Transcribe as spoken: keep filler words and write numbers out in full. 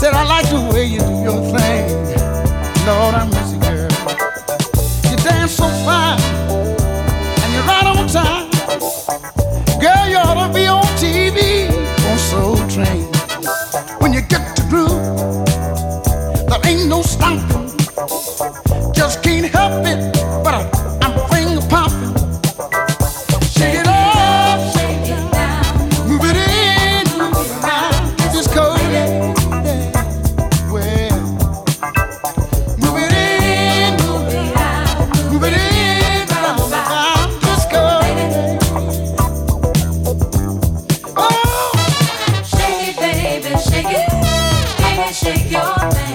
Said I like the way you do your thing. Lord, I miss you, girl. You dance so fine, and you're right on time. Girl, you ought to be on T V on Soul Train. When you get to groove, there ain't no stopping. Just can't help it, but I, I'm finger popping. Shake it up, shake it down, move it in, move it out. Just cold, yeah. Well, move it in, move it out, move it in, move it out. Just cold. Oh, Shake it, baby, shake it, baby, shake your thing.